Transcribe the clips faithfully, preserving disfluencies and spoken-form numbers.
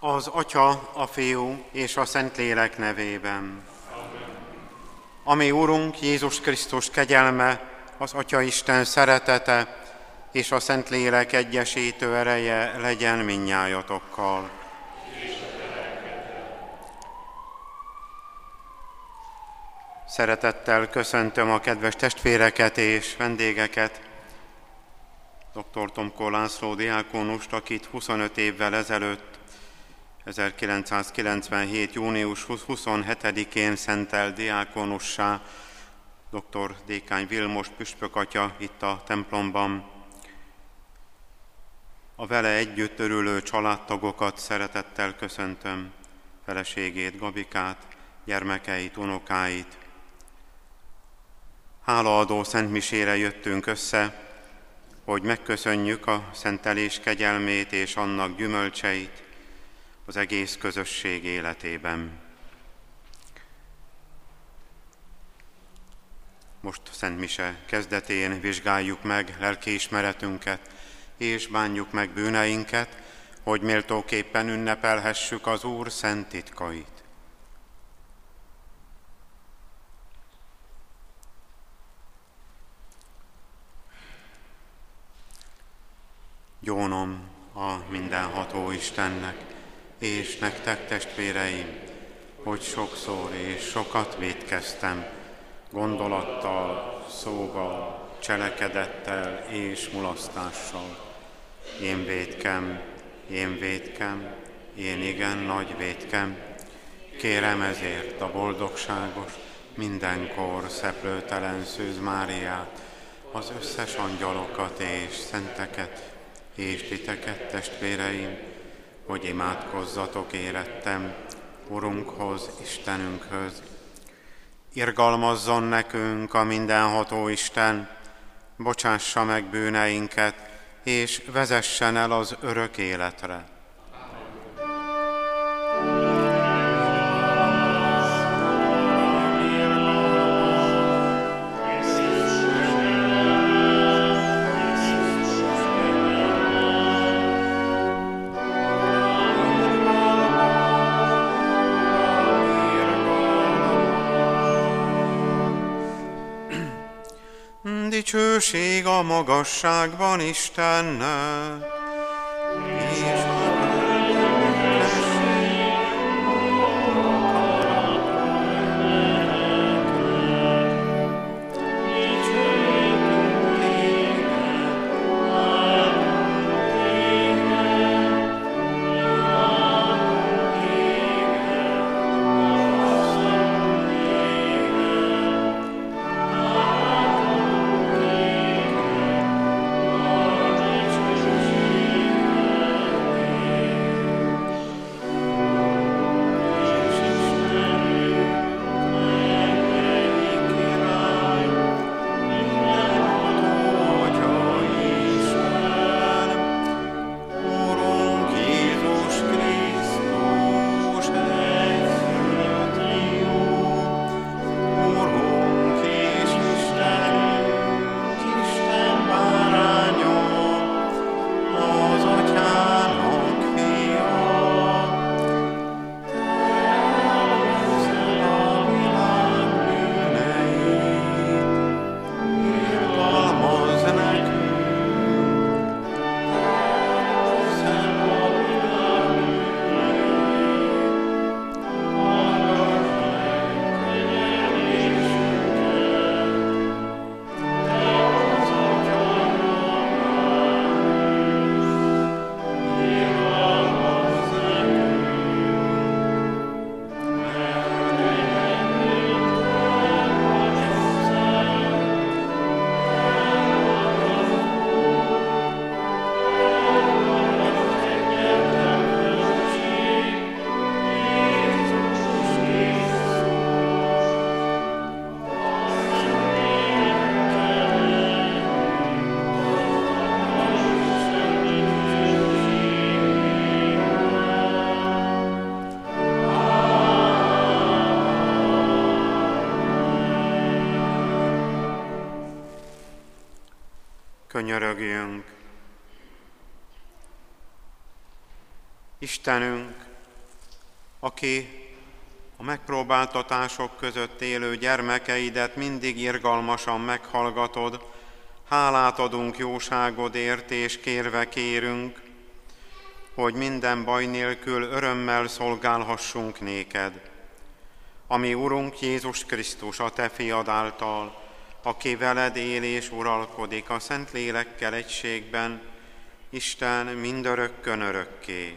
Az Atya, a Fiú és a Szentlélek nevében. Amen. Ami Urunk Jézus Krisztus kegyelme, az Atya Isten szeretete és a Szentlélek egyesítő ereje legyen mindnyájatokkal. Szeretettel köszöntöm a kedves testvéreket és vendégeket, dr. Tomko László diákonust, akit huszonöt évvel ezelőtt, ezerkilencszázkilencvenhét. június huszonhetedikén szentelt diákonussá dr. Dékány Vilmos püspökatya itt a templomban. A vele együtt örülő családtagokat szeretettel köszöntöm, feleségét, Gabikát, gyermekeit, unokáit. Hálaadó szentmisére jöttünk össze, hogy megköszönjük a szentelés kegyelmét és annak gyümölcseit az egész közösség életében. Most szentmise kezdetén vizsgáljuk meg lelkiismeretünket, és bánjuk meg bűneinket, hogy méltóképpen ünnepelhessük az Úr szent titkait. Gyónom a mindenható Istennek, és nektek, testvéreim, hogy sokszor és sokat vétkeztem, gondolattal, szóval, cselekedettel és mulasztással. Én vétkem, én vétkem, én igen nagy vétkem. Kérem ezért a boldogságos, mindenkor szeplőtelen Szűz Máriát, az összes angyalokat és szenteket, és titeket, testvéreim, hogy imádkozzatok érettem Urunkhoz, Istenünkhöz. Irgalmazzon nekünk a mindenható Isten, bocsássa meg bűneinket, és vezessen el az örök életre. Dicsőség a magasságban Istennek, és könyörögjünk. Istenünk, aki a megpróbáltatások között élő gyermekeidet mindig irgalmasan meghallgatod, hálát adunk jóságodért, és kérve kérünk, hogy minden baj nélkül örömmel szolgálhassunk néked. Ami Urunk Jézus Krisztus, a Te fiad által, aki veled él és uralkodik a Szentlélekkel egységben, Isten mindörökkön örökké.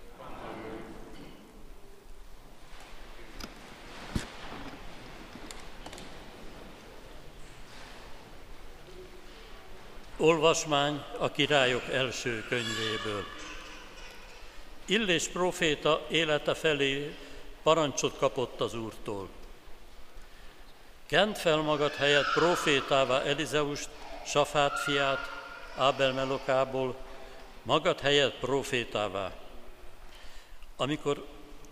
Olvasmány a Királyok első könyvéből. Illés próféta élete felé parancsot kapott az Úrtól. Kent fel magad helyett prófétává Elizeust, Safát fiát, Ábel Melokából, magad helyett prófétává. Amikor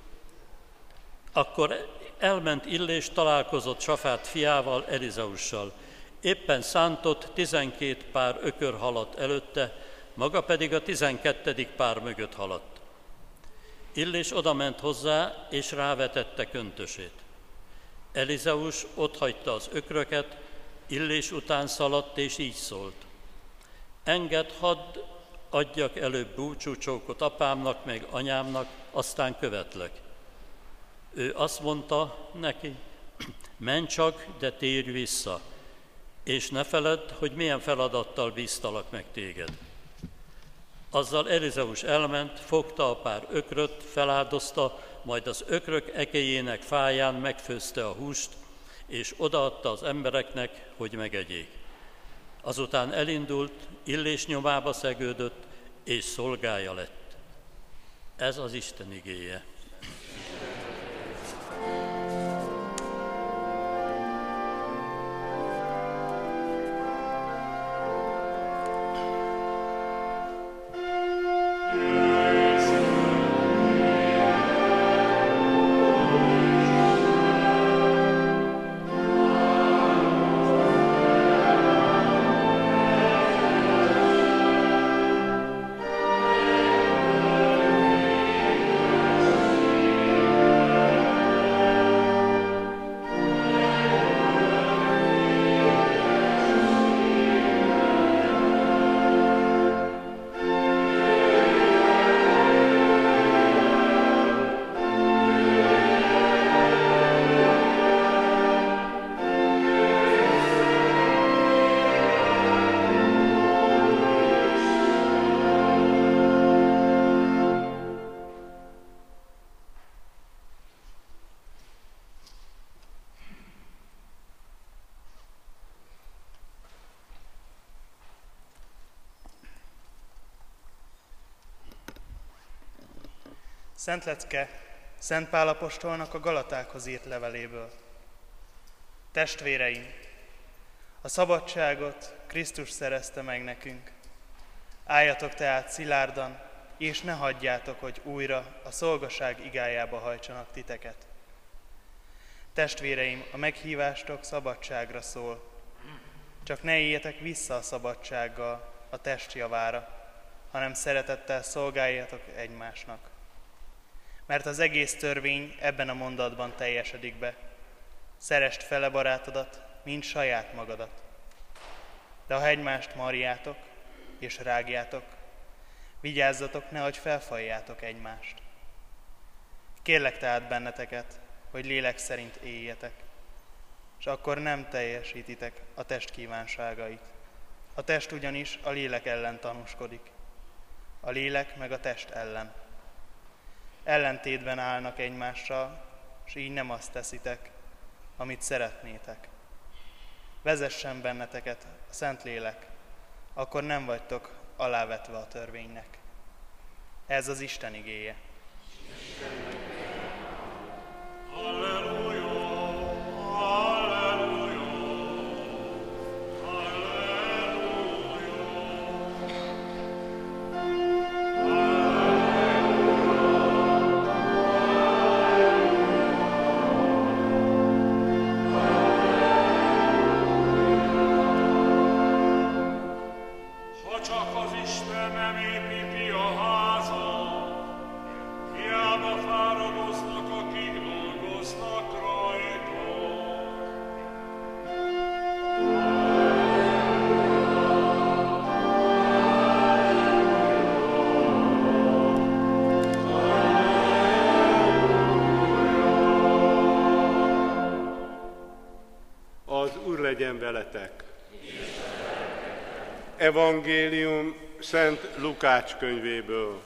akkor elment Illés, találkozott Safát fiával, Elizeussal. Éppen szántott tizenkét pár ökörhalat előtte, maga pedig a tizenkettedik pár mögött haladt. Illés odament hozzá, és rávetette köntösét. Elizeus otthagyta az ökröket, Illés után szaladt, és így szólt. Engedd, hadd adjak előbb búcsúcsókot apámnak, meg anyámnak, aztán követlek. Ő azt mondta neki, menj csak, de térj vissza, és ne feledd, hogy milyen feladattal bíztalak meg téged. Azzal Elizeus elment, fogta a pár ökröt, feláldozta, majd az ökrök ekéjének fáján megfőzte a húst, és odaadta az embereknek, hogy megegyék. Azután elindult, Illés nyomába szegődött, és szolgája lett. Ez az Isten igéje. Szent lecke Szent Pál apostolnak a Galatákhoz írt leveléből. Testvéreim, a szabadságot Krisztus szerezte meg nekünk. Álljatok tehát szilárdan, és ne hagyjátok, hogy újra a szolgaság igájába hajtsanak titeket. Testvéreim, a meghívástok szabadságra szól. Csak ne éljetek vissza a szabadsággal a test javára, hanem szeretettel szolgáljatok egymásnak. Mert az egész törvény ebben a mondatban teljesedik be. Szeresd fele barátodat, mint saját magadat. De ha egymást marjátok és rágjátok, vigyázzatok, nehogy felfaljátok egymást. Kérlek tehát benneteket, hogy lélek szerint éljetek, és akkor nem teljesítitek a test kívánságait. A test ugyanis a lélek ellen tanúskodik, a lélek meg a test ellen. Ellentétben állnak egymással, és így nem azt teszitek, amit szeretnétek. Vezessen benneteket a Szentlélek, akkor nem vagytok alávetve a törvénynek. Ez az Isten igéje. Az Úr legyen veletek! Evangélium Szent Lukács könyvéből.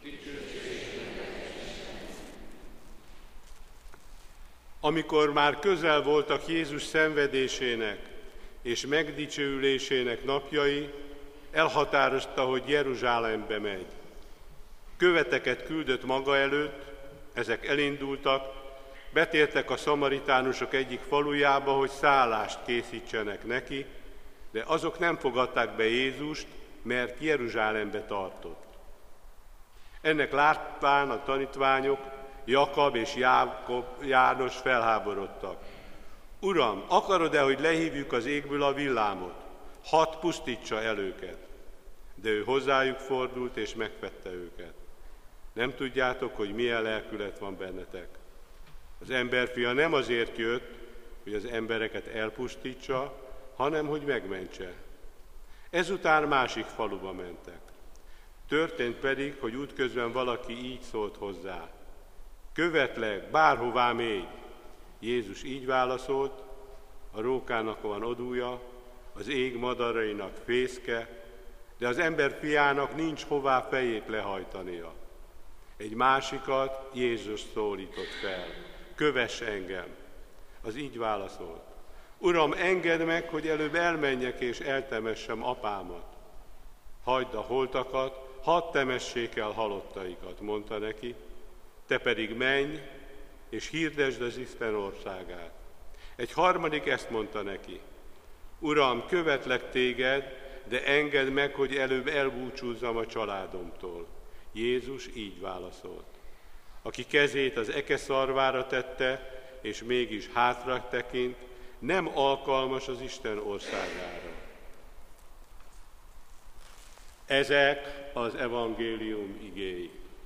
Amikor már közel voltak Jézus szenvedésének és megdicsőülésének napjai, elhatározta, hogy Jeruzsálembe megy. Követeket küldött maga előtt, ezek elindultak, betértek a szamaritánusok egyik falujába, hogy szállást készítsenek neki, de azok nem fogadták be Jézust, mert Jeruzsálembe tartott. Ennek látván a tanítványok, Jakab és Jákob, János felháborodtak. Uram, akarod-e, hogy lehívjuk az égből a villámot? Hadd pusztítsa el őket. De ő hozzájuk fordult és megfette őket. Nem tudjátok, hogy milyen lelkület van bennetek. Az emberfia nem azért jött, hogy az embereket elpusztítsa, hanem hogy megmentse. Ezután másik faluba mentek. Történt pedig, hogy útközben valaki így szólt hozzá. Követlek, bárhová mégy. Jézus így válaszolt, a rókának van odúja, az ég madarainak fészke, de az ember fiának nincs hová fejét lehajtania. Egy másikat Jézus szólított fel, kövess engem. Az így válaszolt. Uram, engedd meg, hogy előbb elmenjek és eltemessem apámat. Hagyd a holtakat, hadd temessék el halottaikat, mondta neki. Te pedig menj, és hirdesd az Isten országát. Egy harmadik ezt mondta neki. Uram, követlek téged, de engedd meg, hogy előbb elbúcsúzzam a családomtól. Jézus így válaszolt. Aki kezét az eke szarvára tette, és mégis hátra tekint, nem alkalmas az Isten országára. Ezek az evangélium igéi.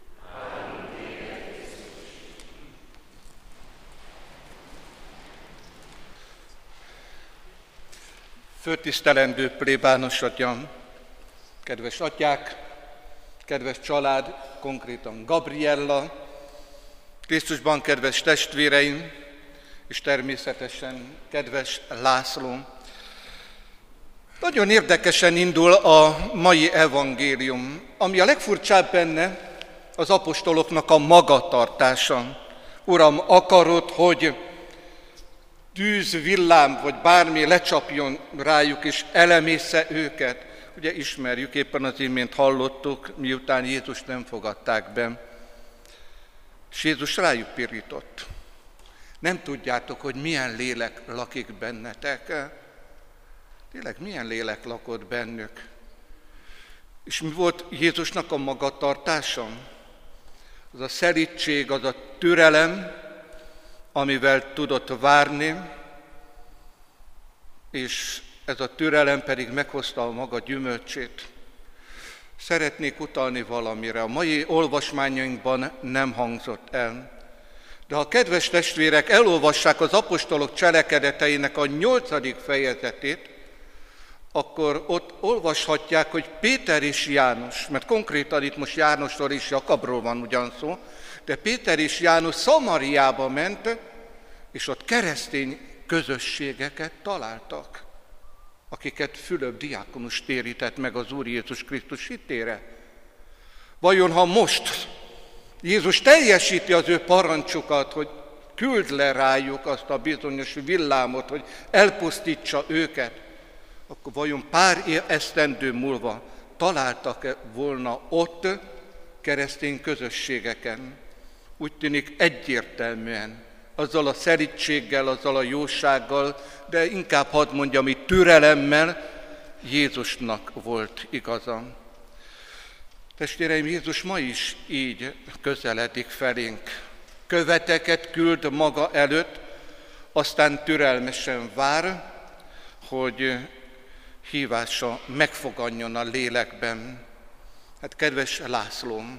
Főtisztelendő plébános atyám, kedves atyák, kedves család, konkrétan Gabriella, Krisztusban kedves testvéreim, és természetesen kedves László. Nagyon érdekesen indul a mai evangélium, ami a legfurcsább benne az apostoloknak a magatartása. Uram, akarod, hogy tűz, villám, vagy bármi lecsapjon rájuk, és elemésze őket. Ugye ismerjük, éppen az imént hallottuk, miután Jézust nem fogadták be. És Jézus rájuk pirított. Nem tudjátok, hogy milyen lélek lakik bennetek. Tényleg milyen lélek lakott bennük. És mi volt Jézusnak a magatartása? Az a szelídség, az a türelem, amivel tudott várni, és ez a türelem pedig meghozta a maga gyümölcsét. Szeretnék utalni valamire. A mai olvasmányainkban nem hangzott el. De ha kedves testvérek elolvassák az apostolok cselekedeteinek a nyolcadik fejezetét, akkor ott olvashatják, hogy Péter és János, mert konkrétan itt most Jánosról és Jakabról van ugyan szó, de Péter és János Szamariába ment, és ott keresztény közösségeket találtak, akiket Fülöp diákonus térített meg az Úr Jézus Krisztus hitére. Vajon ha most Jézus teljesíti az ő parancsukat, hogy küld le rájuk azt a bizonyos villámot, hogy elpusztítsa őket, akkor vajon pár esztendő múlva találtak-e volna ott keresztény közösségeken? Úgy tűnik egyértelműen, azzal a szelídséggel, azzal a jósággal, de inkább hadd mondjam, így türelemmel Jézusnak volt igaza. Testvéreim, Jézus ma is így közeledik felénk. Követeket küld maga előtt, aztán türelmesen vár, hogy hívása megfoganjon a lélekben. Hát kedves Lászlóm,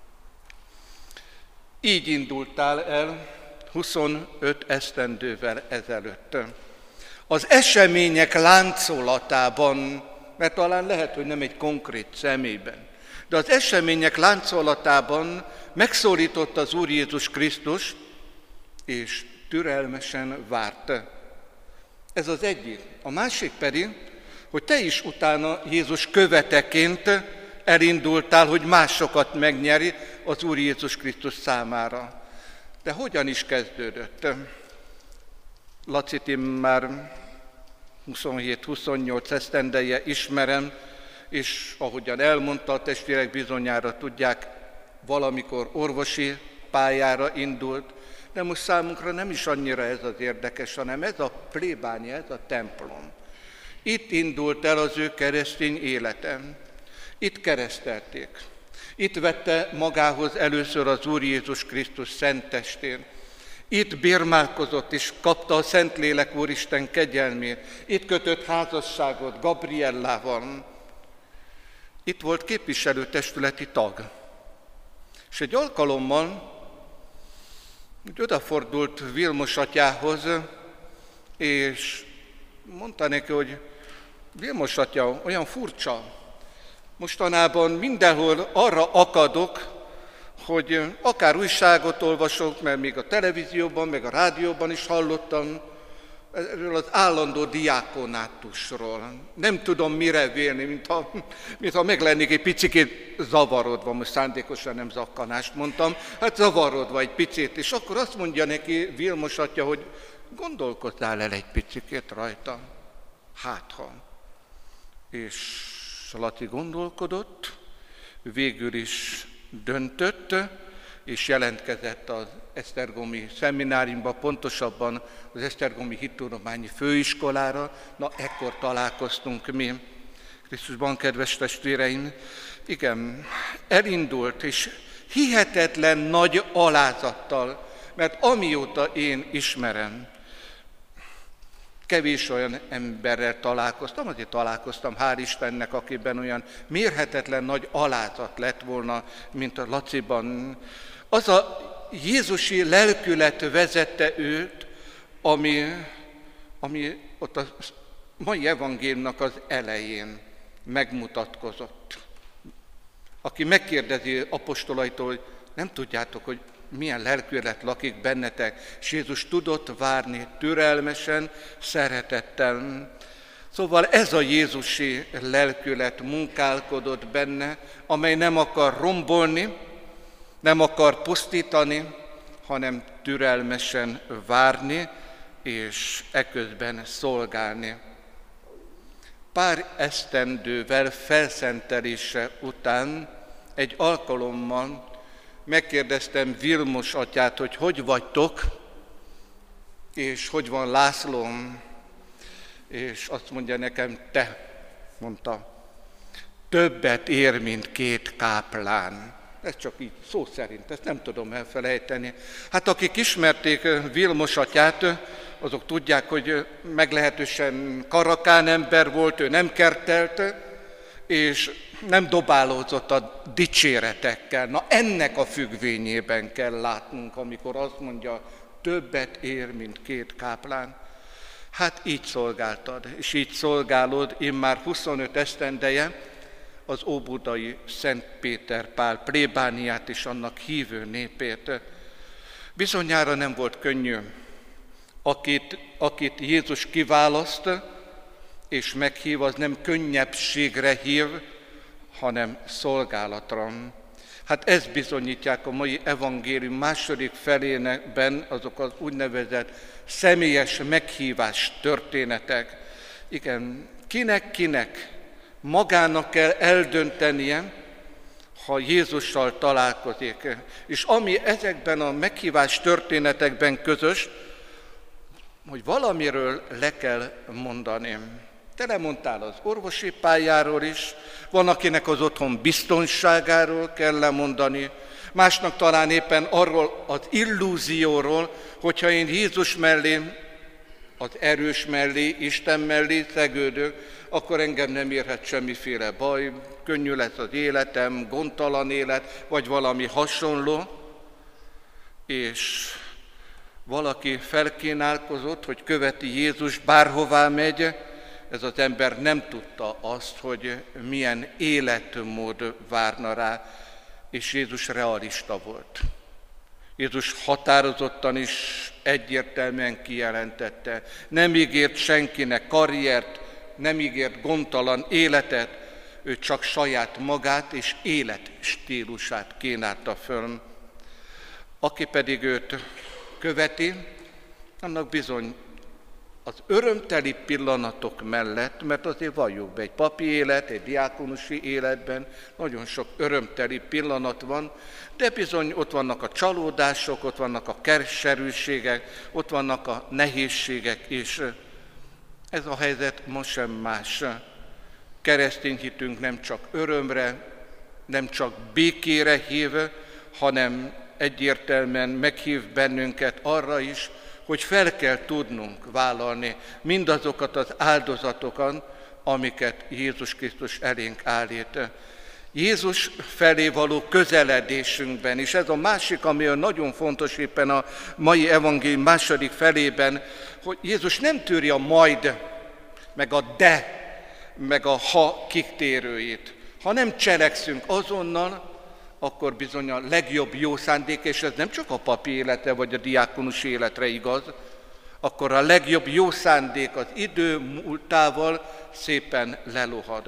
így indultál el huszonöt esztendővel ezelőtt. Az események láncolatában, mert talán lehet, hogy nem egy konkrét személyben, de az események láncolatában megszólított az Úr Jézus Krisztus, és türelmesen várt. Ez az egyik. A másik pedig, hogy te is utána Jézus követeként elindultál, hogy másokat megnyeri az Úr Jézus Krisztus számára. De hogyan is kezdődött? Lacit én már huszonhét-huszonnyolc esztendeje ismerem, és ahogyan elmondta, a testvérek bizonyára tudják, valamikor orvosi pályára indult, de most számunkra nem is annyira ez az érdekes, hanem ez a plébánia, ez a templom. Itt indult el az ő keresztény életem. Itt keresztelték. Itt vette magához először az Úr Jézus Krisztus szent testén. Itt bírmálkozott és kapta a Szentlélek Úristen kegyelmét. Itt kötött házasságot Gabriellával. Itt volt képviselőtestületi tag. És egy alkalommal úgy odafordult Vilmos atyához, és mondta neki, hogy Vilmos atya, olyan furcsa, mostanában mindenhol arra akadok, hogy akár újságot olvasok, mert még a televízióban, meg a rádióban is hallottam erről az állandó diákonátusról. Nem tudom mire vélni, mintha, mintha meg lennék egy picikét zavarodva, most szándékosan nem zakkanást mondtam, hát zavarodva egy picit, és akkor azt mondja neki Vilmos atya, hogy gondolkozzál el egy picikét rajta, hát ha. És Laci gondolkodott, végül is döntött, és jelentkezett az esztergomi szemináriumba, pontosabban az esztergomi hittudományi főiskolára. Na, ekkor találkoztunk mi, Krisztusban, kedves testvéreim. Igen, elindult, és hihetetlen nagy alázattal, mert amióta én ismerem, kevés olyan emberrel találkoztam, azért találkoztam, hál' Istennek, akiben olyan mérhetetlen nagy alázat lett volna, mint a Laciban. Az a jézusi lelkület vezette őt, ami, ami ott a mai evangéliumnak az elején megmutatkozott. Aki megkérdezi apostolaitól, hogy nem tudjátok, hogy milyen lelkület lakik bennetek, és Jézus tudott várni türelmesen, szeretettel. Szóval ez a jézusi lelkület munkálkodott benne, amely nem akar rombolni, nem akar pusztítani, hanem türelmesen várni, és eközben szolgálni. Pár esztendővel felszentelése után egy alkalommal megkérdeztem Vilmos atyát, hogy hogy vagytok, és hogy van Lászlóm, és azt mondja nekem, te, mondta, többet ér, mint két káplán. Ez csak így szó szerint, ezt nem tudom elfelejteni. Hát akik ismerték Vilmos atyát, azok tudják, hogy meglehetősen karakán ember volt, ő nem kertelt, és nem dobálózott a dicséretekkel. Na ennek a függvényében kell látnunk, amikor azt mondja, többet ér, mint két káplán. Hát így szolgáltad, és így szolgálod immár huszonöt esztendeje az óbudai Szent Péter Pál plébániát és annak hívő népét. Bizonyára nem volt könnyű, akit, akit Jézus kiválaszt és meghív, az nem könnyebbségre hív, hanem szolgálatra. Hát ezt bizonyítják a mai evangélium második felében azok az úgynevezett személyes meghívás történetek. Igen, kinek-kinek magának kell eldöntenie, ha Jézussal találkozik. És ami ezekben a meghívás történetekben közös, hogy valamiről le kell mondani. Te lemondtál az orvosi pályáról is, van, akinek az otthon biztonságáról kell lemondani, másnak talán éppen arról az illúzióról, hogyha én Jézus mellé, az erős mellé, Isten mellé szegődök, akkor engem nem érhet semmiféle baj, könnyű lesz az életem, gondtalan élet, vagy valami hasonló, és valaki felkínálkozott, hogy követi Jézus, bárhová megy, ez az ember nem tudta azt, hogy milyen életmód várna rá, és Jézus realista volt. Jézus határozottan is egyértelműen kijelentette, nem ígért senkinek karriert, nem ígért gondtalan életet, ő csak saját magát és életstílusát kínálta föl. Aki pedig őt követi, annak bizony az örömteli pillanatok mellett, mert azért valljuk be, egy papi élet, egy diákonusi életben nagyon sok örömteli pillanat van, de bizony ott vannak a csalódások, ott vannak a keserűségek, ott vannak a nehézségek, és ez a helyzet most sem más. Keresztény hitünk nem csak örömre, nem csak békére hív, hanem egyértelműen meghív bennünket arra is, hogy fel kell tudnunk vállalni mindazokat az áldozatokat, amiket Jézus Krisztus elénk állít. Jézus felé való közeledésünkben, és ez a másik, ami nagyon fontos éppen a mai evangélium második felében, hogy Jézus nem tűri a majd, meg a de, meg a ha kitérőjét. Ha nem cselekszünk azonnal, akkor bizony a legjobb jó szándék, és ez nem csak a papi életre vagy a diákonus életre igaz, akkor a legjobb jó szándék az idő múltával szépen lelohad.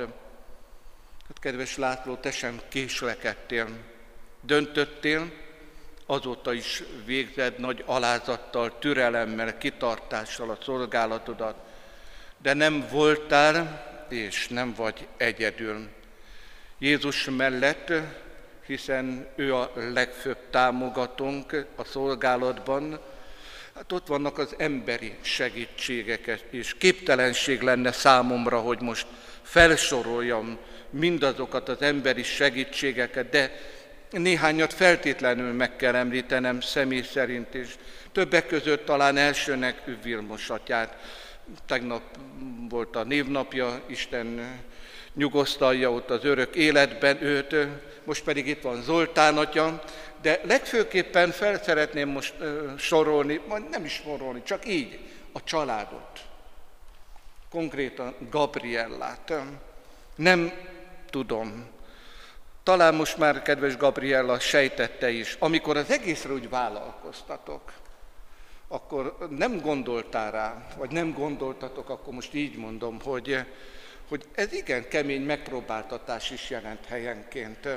Hát, kedves László, te sem késlekedtél, döntöttél, azóta is végzed nagy alázattal, türelemmel, kitartással a szolgálatodat, de nem voltál és nem vagy egyedül. Jézus mellett, hiszen ő a legfőbb támogatónk a szolgálatban, hát ott vannak az emberi segítségek, és képtelenség lenne számomra, hogy most felsoroljam mindazokat az emberi segítségeket, de néhányat feltétlenül meg kell említenem személy szerint is. Többek között talán elsőnek Vilmos atyát. Tegnap volt a névnapja, Isten nyugosztalja ott az örök életben őt, most pedig itt van Zoltán atya, de legfőképpen fel szeretném most sorolni, majd nem is sorolni, csak így a családot, konkrétan Gabriellát. Nem tudom, talán most már kedves Gabriella sejtette is, amikor az egészre úgy vállalkoztatok, akkor nem gondoltál rá, vagy nem gondoltatok, akkor most így mondom, hogy, hogy ez igen kemény megpróbáltatás is jelent helyenként.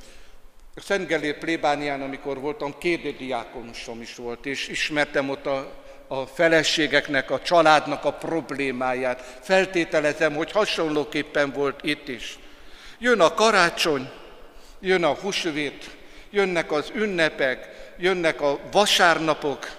Szent Gellért plébánián, amikor voltam, két diákonusom is volt, és ismertem ott a, a feleségeknek, a családnak a problémáját. Feltételezem, hogy hasonlóképpen volt itt is. Jön a karácsony, jön a húsvét, jönnek az ünnepek, jönnek a vasárnapok,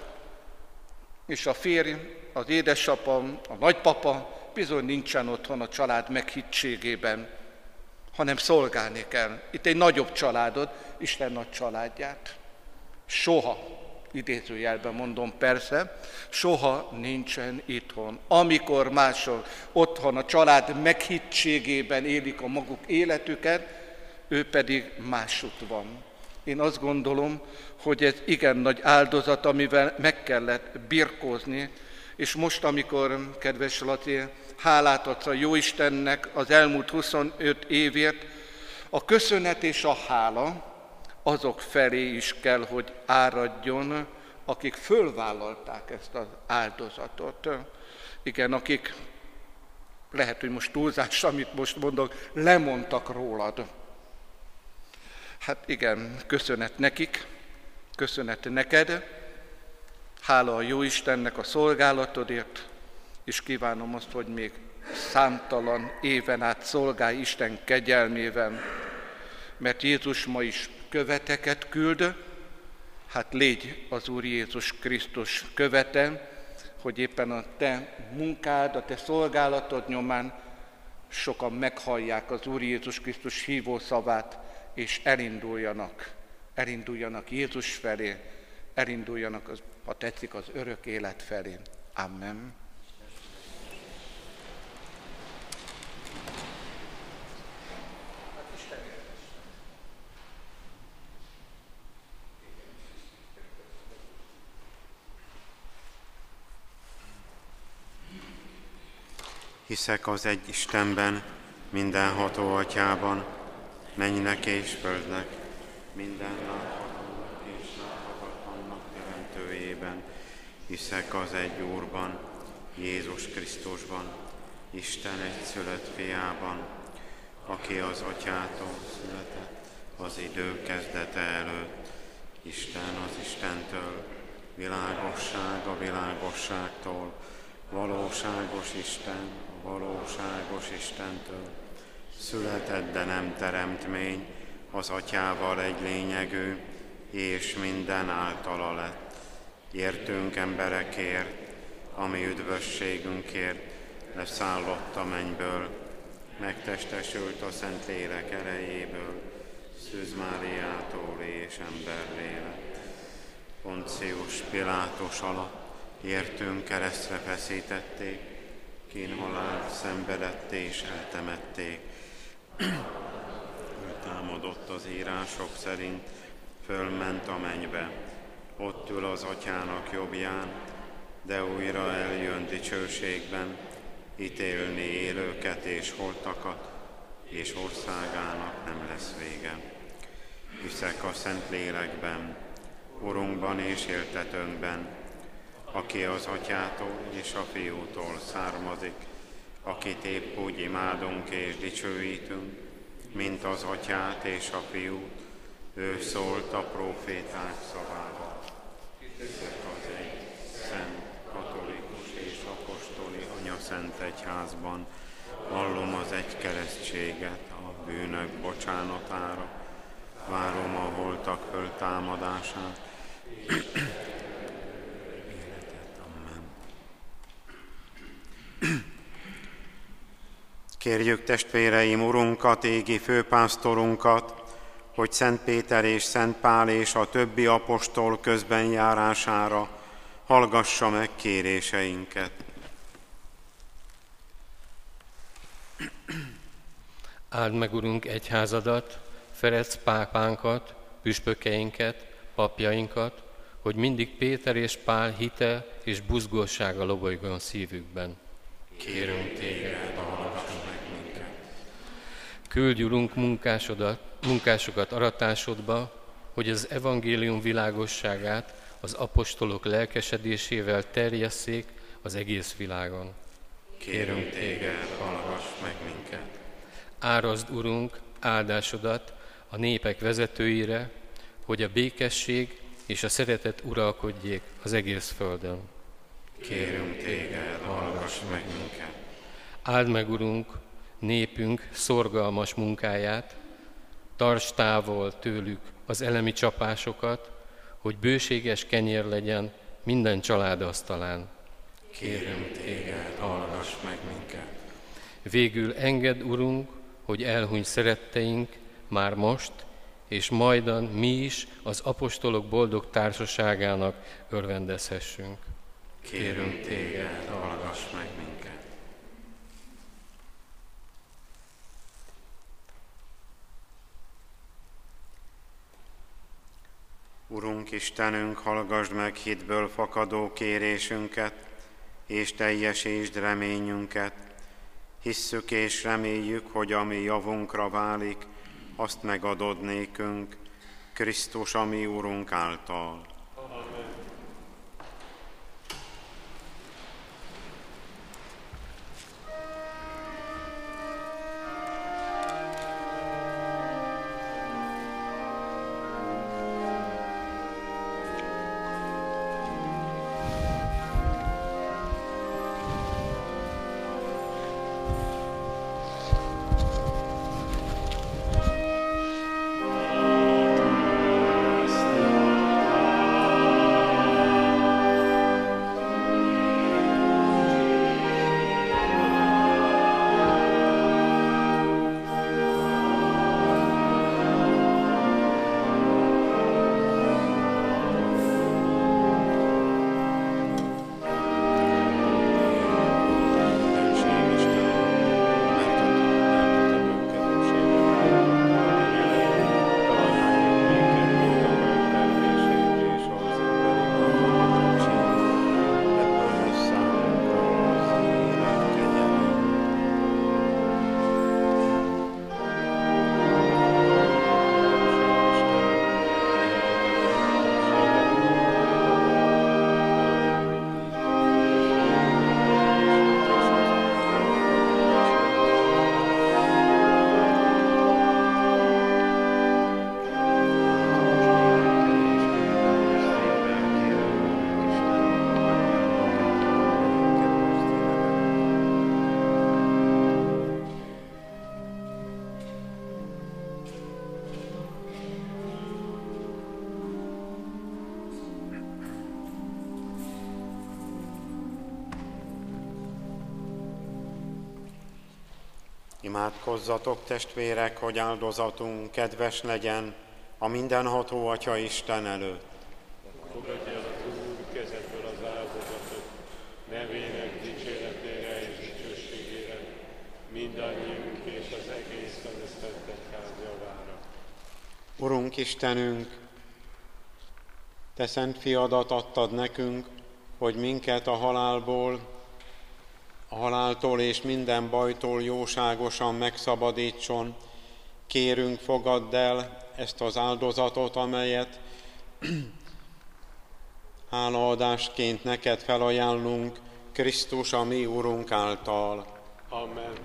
és a férj, az édesapa, a nagypapa bizony nincsen otthon a család meghittségében, hanem szolgálni kell. Itt egy nagyobb családod, Isten nagy családját. Soha, idézőjelben mondom persze, soha nincsen itthon. Amikor máshol otthon a család meghittségében élik a maguk életüket, ő pedig másút van. Én azt gondolom, hogy ez igen nagy áldozat, amivel meg kellett birkózni, és most, amikor, kedves Laci, hálát adsz a Jóistennek az elmúlt huszonöt évért, a köszönet és a hála azok felé is kell, hogy áradjon, akik fölvállalták ezt az áldozatot. Igen, akik, lehet, hogy most túlzás, amit most mondok, lemondtak rólad. Hát igen, köszönet nekik, köszönet neked, hála a Jóistennek a szolgálatodért, és kívánom azt, hogy még számtalan éven át szolgálj Isten kegyelmével, mert Jézus ma is követeket küld, hát légy az Úr Jézus Krisztus követe, hogy éppen a te munkád, a te szolgálatod nyomán sokan meghallják az Úr Jézus Krisztus hívó szavát, és elinduljanak, elinduljanak Jézus felé, elinduljanak, az, ha tetszik, az örök élet felé. Amen. Hiszek az egy Istenben, mindenható Atyában, mennynek és földnek, minden láthatónak és láthatatlannak Hiszek az egy Úrban, Jézus Krisztusban, Isten egyszülött fiában, aki az Atyától született az idő kezdete előtt, Isten az Istentől, világosság a világosságtól, valóságos Isten a valóságos Istentől, született, de nem teremtmény, az Atyával egy lényegű, és minden általa lett. Értünk emberekért, ami üdvösségünkért leszállott a mennyből, megtestesült a Szentlélek erejéből, Szűz Máriától és emberré lett. Poncius Pilátus alatt értünk keresztre feszítették, kínhalált szenvedett és eltemették. Ő támadott az írások szerint, fölment a mennybe, ott ül az Atyának jobbján, de újra eljön dicsőségben, ítélni élőket és holtakat, és országának nem lesz vége. Hiszek a Szentlélekben, Urunkban és éltetőnkben, aki az Atyától és a Fiútól származik, akit épp úgy imádunk és dicsőítünk, mint az Atyát és a Fiút, ő szólt a próféták szavával. Hiszek az egy szent, katolikus és apostoli anyaszent egyházban, vallom az egy keresztséget a bűnök bocsánatára, várom a holtak föltámadását, életet. Amen. Kérjük testvéreim Urunkat, égi főpásztorunkat, hogy Szent Péter és Szent Pál és a többi apostol közben járására hallgassa meg kéréseinket. Áld meg, Urunk, egyházadat, Ferenc pápánkat, püspökeinket, papjainkat, hogy mindig Péter és Pál hite és buzgósága lobogjon szívükben. Kérünk téged, hallgass meg minket. Küldj, Urunk, munkásodat, munkásokat aratásodba, hogy az evangélium világosságát az apostolok lelkesedésével terjesszék az egész világon. Kérünk téged, hallgass meg minket. Árazd, Urunk, áldásodat a népek vezetőire, hogy a békesség és a szeretet uralkodjék az egész földön. Kérünk téged, hallgass meg minket. Áld meg, Urunk, népünk szorgalmas munkáját, tarts távol tőlük az elemi csapásokat, hogy bőséges kenyér legyen minden család asztalán. Kérünk téged, hallgass meg minket. Végül engedd, Urunk, hogy elhuny szeretteink már most, és majdan mi is az apostolok boldog társaságának örvendezhessünk. Kérünk téged, hallgass meg minket. Urunk Istenünk, hallgasd meg hitből fakadó kérésünket, és teljesítsd reményünket. Hisszük és reméljük, hogy ami javunkra válik, azt megadod nékünk, Krisztus, a mi Urunk által. Amen. Amen. Imádkozzatok, testvérek, hogy áldozatunk kedves legyen a mindenható Atya Isten előtt. Fogadja el az Úr kezedből az áldozatot, nevének dicséretére és dicsőségére, mindannyiunk és az egész fennesztettek ház javára. Urunk Istenünk, Te szent fiadat adtad nekünk, hogy minket a halálból, a haláltól és minden bajtól jóságosan megszabadítson. Kérünk, fogadd el ezt az áldozatot, amelyet hálaadásként neked felajánlunk Krisztus, a mi Urunk által. Amen.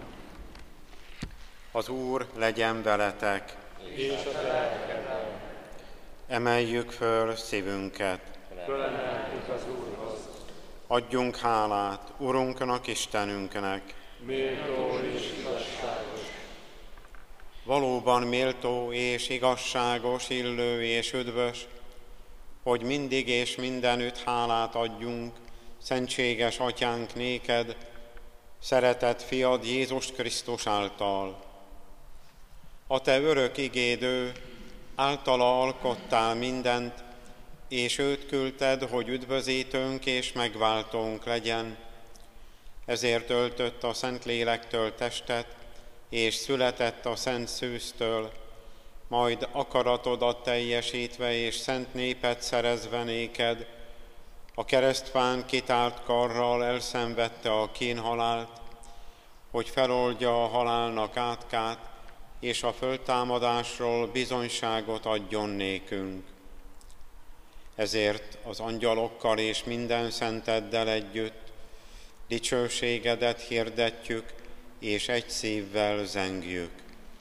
Az Úr legyen veletek. És a te lelkeddel. Emeljük föl szívünket. Fölemeltük az Úrhoz. Adjunk hálát Urunknak, Istenünknek. Méltó és igazságos. Valóban méltó és igazságos, illő és üdvös, hogy mindig és mindenütt hálát adjunk, szentséges Atyánk néked, szeretett fiad Jézus Krisztus által. A te örök igédő, általa alkottál mindent, és őt küldted, hogy üdvözítőnk és megváltónk legyen. Ezért öltött a Szentlélektől testet, és született a Szent Szűztől, majd akaratodat teljesítve és szent népet szerezve néked, a keresztfán kitárt karral elszenvedte a kínhalált, hogy feloldja a halálnak átkát, és a föltámadásról bizonyságot adjon nékünk. Ezért az angyalokkal és minden szenteddel együtt dicsőségedet hirdetjük, és egy szívvel zengjük.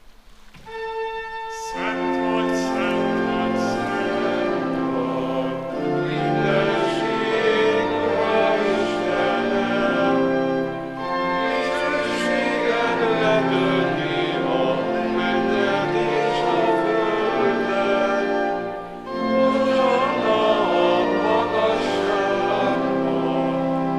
Szent vagy, szent vagy, szent vagy, mindenség Ura Istenem, dicsőséged letölti a mennyet és a földet, Hosanna a magasságban,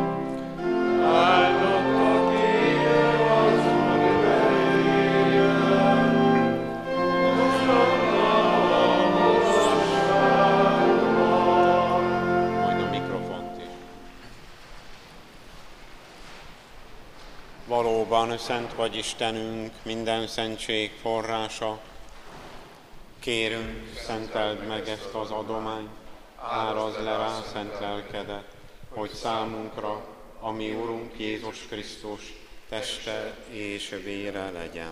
áldott aki jön az Úr nevében, Hosanna a magasságban. Majd a mikrofont is. Valóban szent vagy Istenünk, minden szentség forrása. Kérünk, szenteld meg ezt az adományt, árazd le rá szent lelkedet, hogy számunkra, a mi Urunk Jézus Krisztus teste és vére legyen.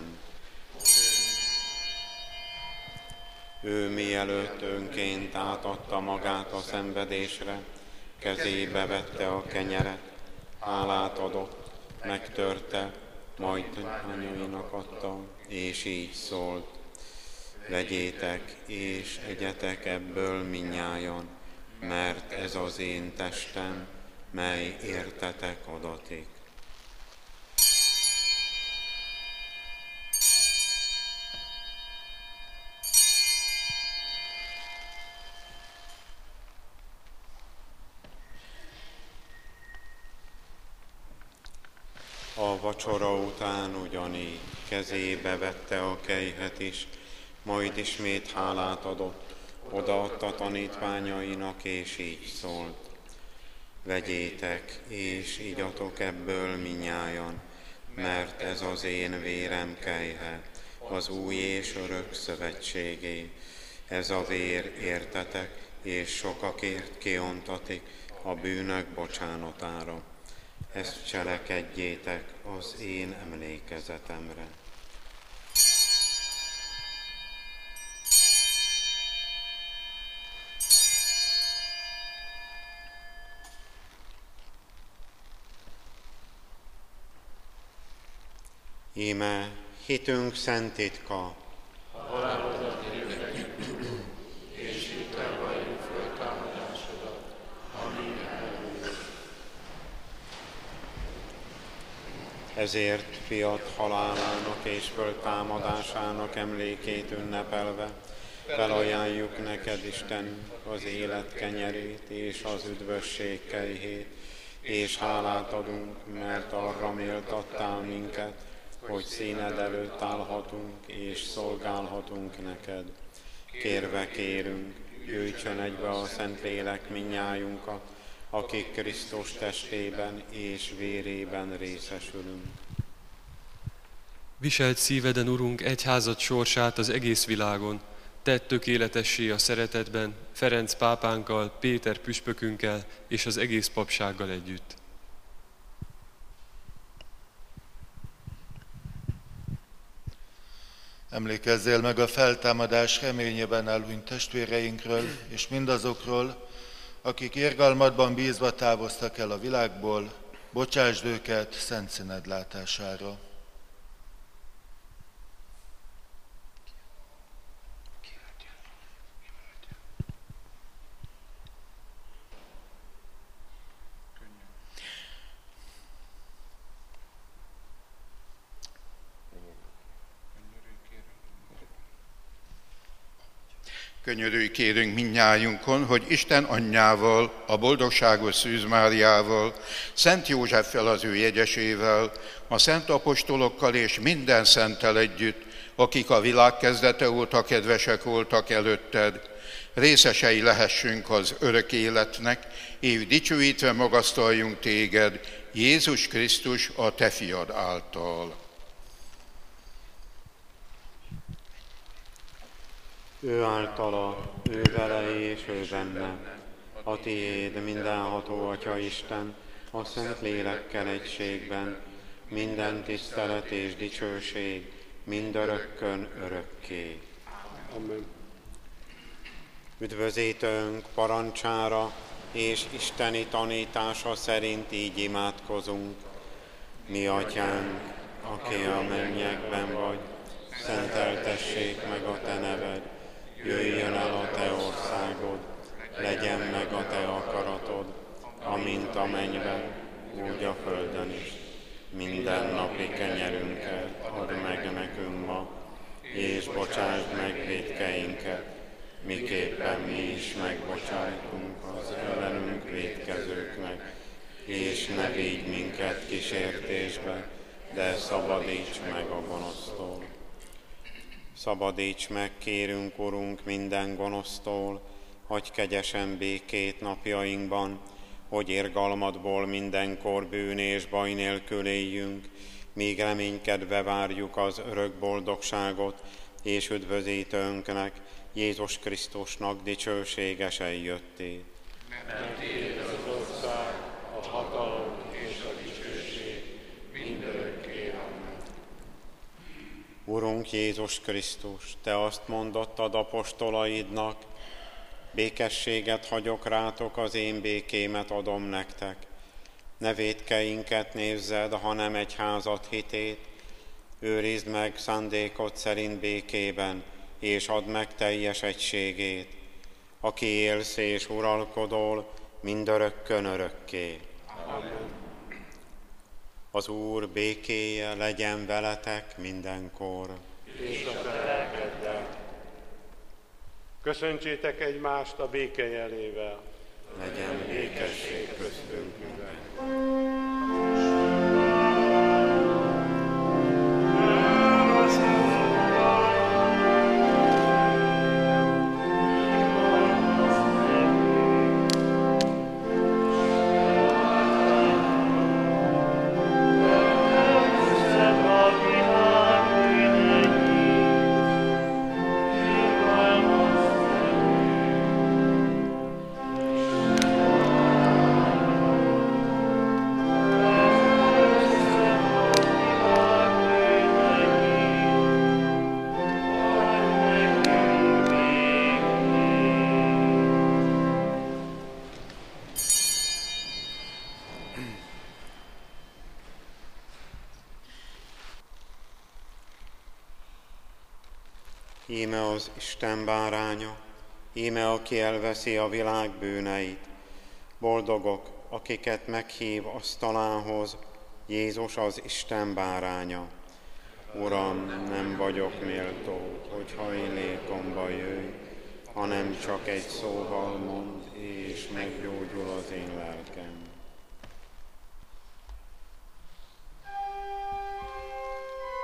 Ő mielőtt önként átadta magát a szenvedésre, kezébe vette a kenyeret, hálát adott, megtörte, majd tanítványainak adta, és így szólt: vegyétek és egyetek ebből mindnyájan, mert ez az én testem, mely értetek adatik. A vacsora után ugyanígy kezébe vette a kejhet is, majd ismét hálát adott, odaadta tanítványainak, és így szólt: vegyétek és igyatok ebből mindnyájan, mert ez az én vérem kejhe, az új és örök szövetségé. Ez a vér értetek és sokakért kiontatik a bűnök bocsánatára. Ezt cselekedjétek az én emlékezetemre. Íme hitünk szent titka. És hittel valljuk föltámadásodat, amin elhúz. Ezért fiat halálának és föltámadásának emlékét ünnepelve felajánljuk neked, Isten, az élet kenyerét és az üdvösség kejhét, és hálát adunk, mert arra méltattál minket, hogy színed előtt állhatunk és szolgálhatunk neked. Kérve kérünk, gyűjtsön egybe a Szentlélek minnyájunkat, akik Krisztus testében és vérében részesülünk. Viselt szíveden, Urunk, egyházad sorsát az egész világon. Tedd tökéletessé a szeretetben, Ferenc pápánkkal, Péter püspökünkkel és az egész papsággal együtt. Emlékezzél meg a feltámadás reményében elhunyt testvéreinkről, és mindazokról, akik irgalmadban bízva távoztak el a világból, bocsásd őket szent színed látására. Könyörülj kérünk mindnyájunkon, hogy Isten anyjával, a boldogságos Szűz Máriával, Szent Józseffel az ő jegyesével, a szent apostolokkal és minden szenttel együtt, akik a világ kezdete óta kedvesek voltak előtted, részesei lehessünk az örök életnek, és dicsőítve magasztaljunk téged, Jézus Krisztus a te fiad által. Ő általa, ő vele és ő benne. A tiéd mindenható Atya Isten, a Szent Lélekkel egységben, minden tisztelet és dicsőség, mindörökkön örökké. Amen. Üdvözítőnk parancsára és isteni tanítása szerint így imádkozunk. Mi Atyánk, aki a mennyekben vagy, szenteltessék meg a te neved, jöjjön el a te országod, legyen meg a te akaratod, amint a mennyben, úgy a földön is. Minden napi kenyerünket add meg nekünk ma, és bocsásd meg vétkeinket, miképpen mi is megbocsájtunk az ellenünk vétkezőknek, és ne vigy minket kísértésbe, de szabadíts meg a gonosztól. Szabadíts meg, kérünk, Urunk, minden gonosztól, hagyj kegyesen békét napjainkban, hogy irgalmadból mindenkor bűn és baj nélkül éljünk, míg reménykedve várjuk az örök boldogságot, és üdvözítőnknek, Jézus Krisztusnak dicsőséges eljöttét. Mert tiéd az ország, a hatalom és a dicsőség mindörökké. Amen. Urunk Jézus Krisztus, te azt mondottad apostolaidnak, békességet hagyok rátok, az én békémet adom nektek. Ne vétkeinket nézzed, hanem egyházad hitét, őrizd meg szándékod szerint békében, és add meg teljes egységét, aki élsz és uralkodol mindörökkön örökké. Amen. Az Úr békéje legyen veletek mindenkor. És a te lelkeddel. Köszöntsétek egymást a béke jelével. Legyen békesség köztünk minden. Íme az Isten báránya, íme aki elveszi a világ bűneit. Boldogok, akiket meghív asztalához, Jézus az Isten báránya. Uram, nem vagyok méltó, hogy hajlékomba jöjj, hanem csak egy szóval mondd, és meggyógyul az én lelkem.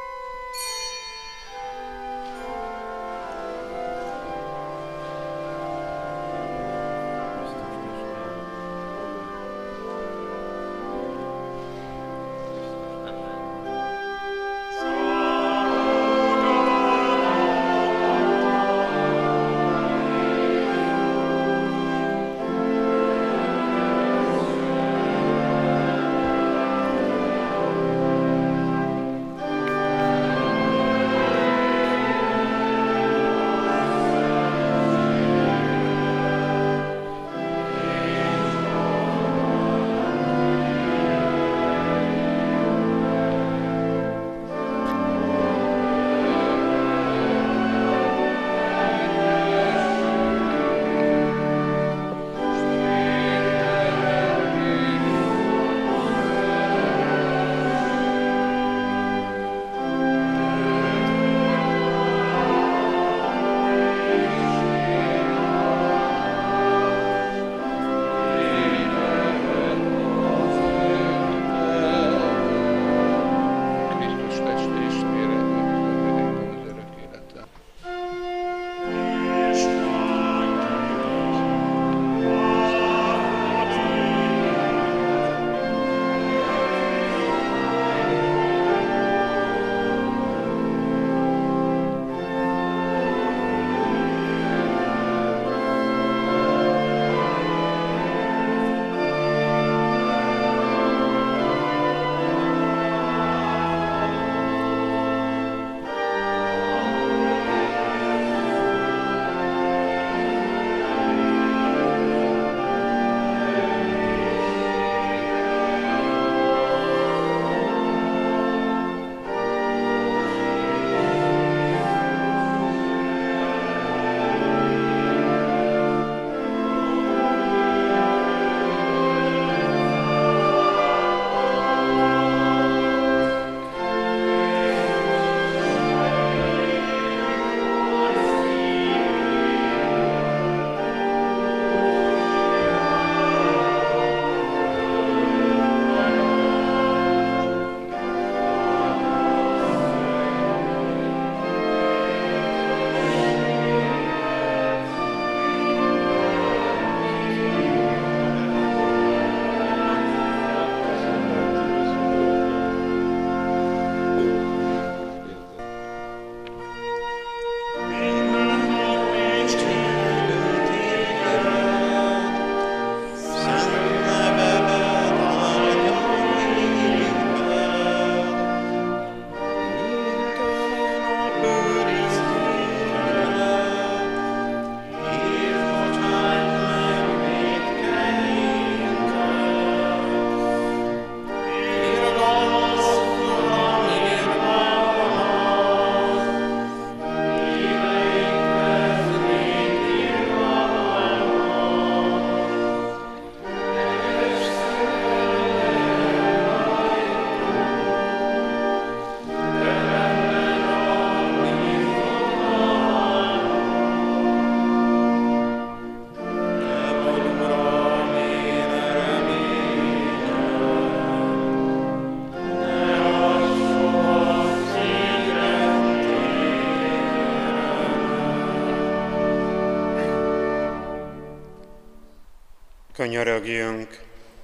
könyörögjünk.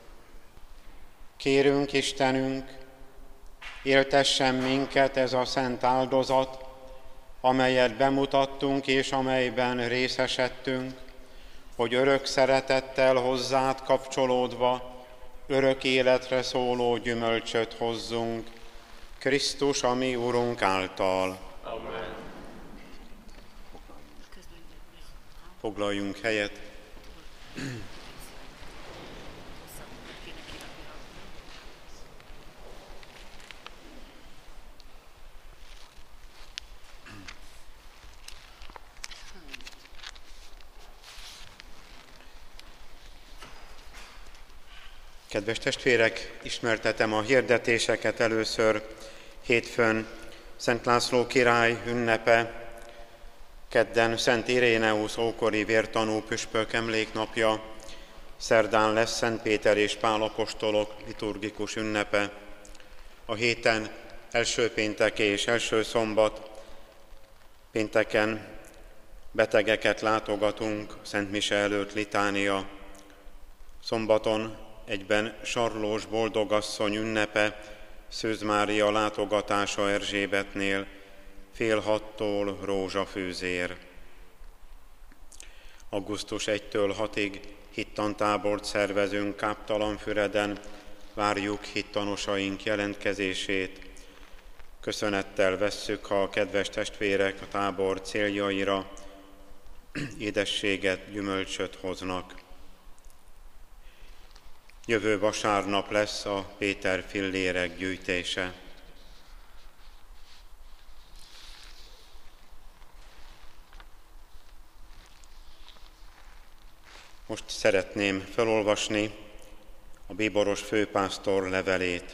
Kérünk, Istenünk, éltessen minket ez a szent áldozat, amelyet bemutattunk és amelyben részesedtünk, hogy örök szeretettel hozzád kapcsolódva örök életre szóló gyümölcsöt hozzunk, Krisztus, a mi Urunk által. Amen. Foglaljunk helyet. Kedves testvérek, ismertetem a hirdetéseket először. Hétfőn Szent László király ünnepe, kedden Szent Iréneusz ókori vértanú püspök emléknapja, szerdán lesz Szent Péter és Pál apostolok liturgikus ünnepe, a héten első péntek és első szombat, pénteken betegeket látogatunk, Szent Mise előtt litánia, szombaton egyben Sarlós boldogasszony ünnepe, Szűz Mária látogatása Erzsébetnél, fél hattól rózsafűzér. augusztus elsejétől hatig hittantábort szervezünk Káptalanfüreden, várjuk hittanosaink jelentkezését. Köszönettel vesszük, ha a kedves testvérek a tábor céljaira édességet, gyümölcsöt hoznak. Jövő vasárnap lesz a Péter fillérek gyűjtése. Most szeretném felolvasni a bíboros főpásztor levelét.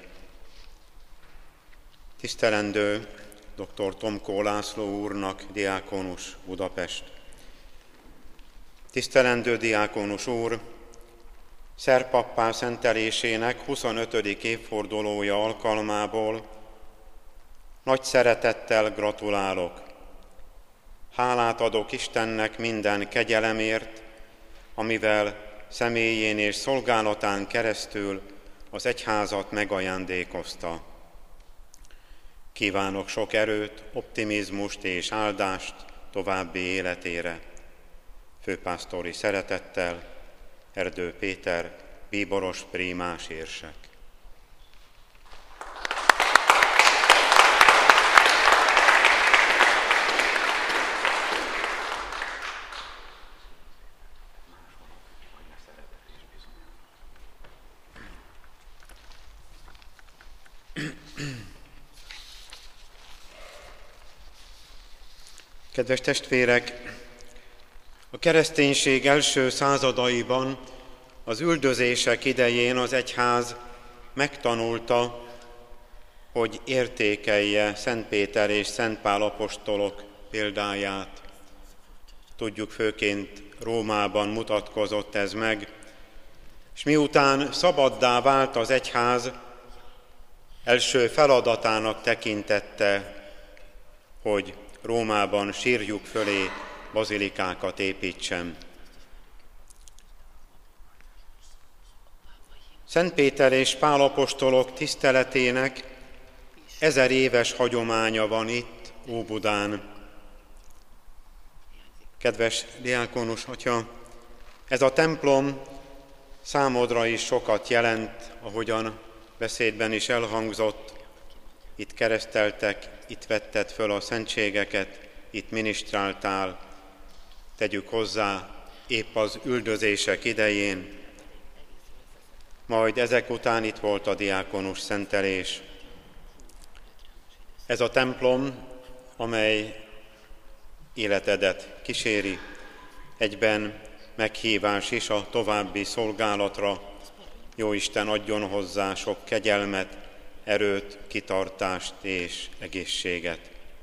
Tisztelendő dr. Tomkó László úrnak, diákonus, Budapest. Tisztelendő diákonus úr, szerpappá szentelésének huszonötödik évfordulója alkalmából nagy szeretettel gratulálok. Hálát adok Istennek minden kegyelemért, amivel személyén és szolgálatán keresztül az egyházat megajándékozta. Kívánok sok erőt, optimizmust és áldást további életére. Főpásztori szeretettel, Erdő Péter, bíboros prímás érsek. Kedves testvérek, a kereszténység első századaiban az üldözések idején az egyház megtanulta, hogy értékelje Szent Péter és Szent Pál apostolok példáját. Tudjuk, főként Rómában mutatkozott ez meg, és miután szabaddá vált az egyház, első feladatának tekintette, hogy Rómában sírjuk fölé bazilikákat építsen. Szent Péter és Pál apostolok tiszteletének ezer éves hagyománya van itt, Óbudán. Kedves diákonus atya, ez a templom számodra is sokat jelent, ahogyan beszédben is elhangzott. Itt kereszteltek, itt vetted föl a szentségeket, itt minisztráltál, tegyük hozzá, épp az üldözések idején. Majd ezek után itt volt a diákonus szentelés. Ez a templom, amely életedet kíséri, egyben meghívás is a további szolgálatra. Jóisten adjon hozzá sok kegyelmet, erőt, kitartást és egészséget.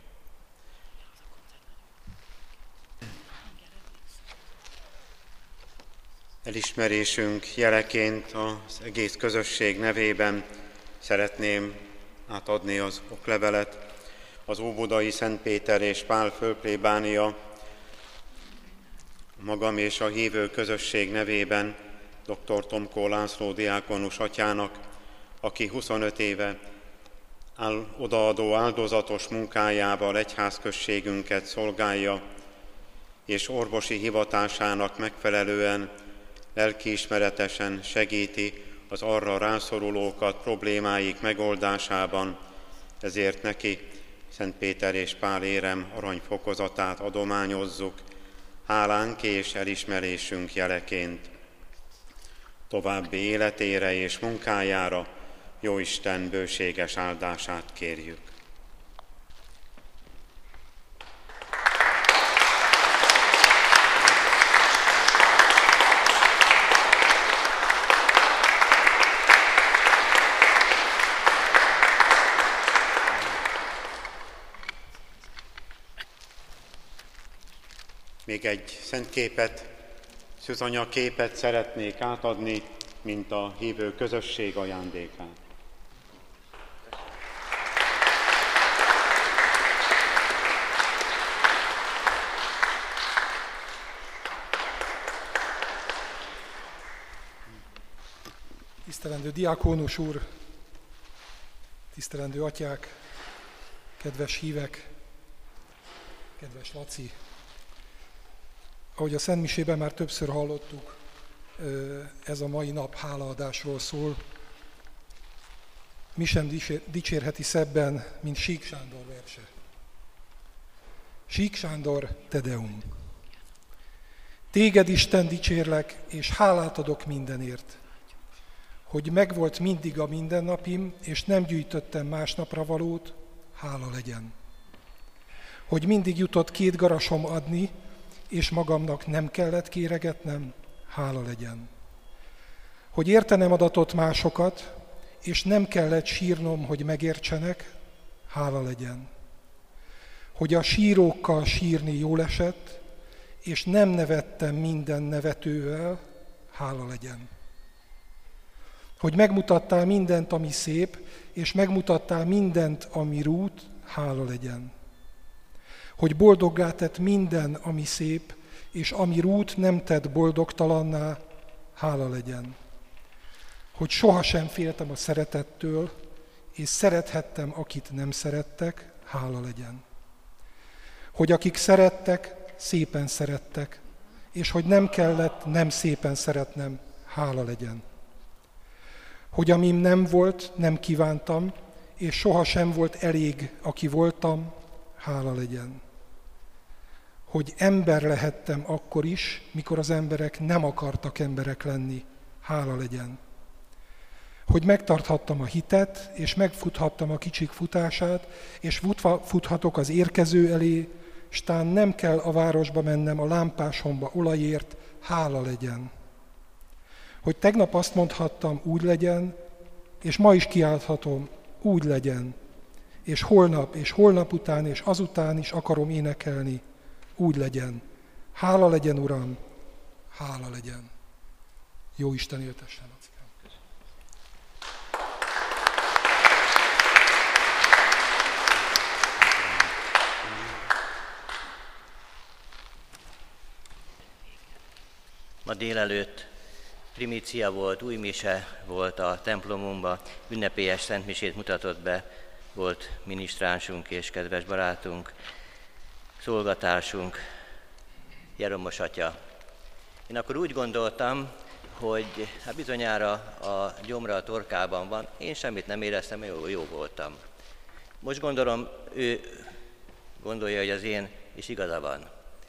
Elismerésünk jeleként az egész közösség nevében szeretném átadni az oklevelet. Az óbudai Szent Péter és Pál fölplébánia magam és a hívő közösség nevében dr. Tomkó László diákonus atyának, aki huszonöt éve áll, odaadó áldozatos munkájával egyházközségünket szolgálja, és orvosi hivatásának megfelelően lelkiismeretesen segíti az arra rászorulókat problémáik megoldásában, ezért neki Szent Péter és Pál érem aranyfokozatát adományozzuk, hálánk és elismerésünk jeleként. További életére és munkájára Jóisten bőséges áldását kérjük. Még egy szent képet, szűzanya képet szeretnék átadni, mint a hívő közösség ajándékát. Tisztelendő diákónus úr, tisztelendő atyák, kedves hívek, kedves Laci! Ahogy a Szent Misében már többször hallottuk, ez a mai nap hálaadásról szól. Mi sem dicsérheti szebben, mint Sík Sándor verse. Sík Sándor, Te Deum. Téged, Isten, dicsérlek, és hálát adok mindenért, hogy megvolt mindig a mindennapim, és nem gyűjtöttem másnapra valót, hála legyen. Hogy mindig jutott két garasom adni, és magamnak nem kellett kéregetnem, hála legyen. Hogy értenem adatot másokat, és nem kellett sírnom, hogy megértsenek, hála legyen. Hogy a sírókkal sírni jól esett, és nem nevettem minden nevetővel, hála legyen. Hogy megmutattál mindent, ami szép, és megmutattál mindent, ami rút, hála legyen. Hogy boldoggá tett minden, ami szép, és ami rút nem tett boldogtalanná, hála legyen. Hogy sohasem féltem a szeretettől, és szerethettem, akit nem szerettek, hála legyen. Hogy akik szerettek, szépen szerettek, és hogy nem kellett nem szépen szeretnem, hála legyen. Hogy amim nem volt, nem kívántam, és sohasem volt elég, aki voltam, hála legyen. Hogy ember lehettem akkor is, mikor az emberek nem akartak emberek lenni, hála legyen. Hogy megtarthattam a hitet, és megfuthattam a kicsik futását, és futva, futhatok az érkező elé, s tán nem kell a városba mennem a lámpásomba olajért, hála legyen. Hogy tegnap azt mondhattam, úgy legyen, és ma is kiálthatom, úgy legyen. És holnap, és holnap után, és azután is akarom énekelni, úgy legyen. Hála legyen, Uram, hála legyen. Jó Isten éltessen, Lacikám. Ma délelőtt primícia volt, új mise volt a templomunkban, ünnepélyes szentmisét mutatott be, volt minisztránsunk és kedves barátunk, szolgatársunk, Jeromos atya. Én akkor úgy gondoltam, hogy hát bizonyára a gyomra a torkában van, én semmit nem éreztem, jó, jó voltam. Most gondolom, ő gondolja, hogy az én is igaza van.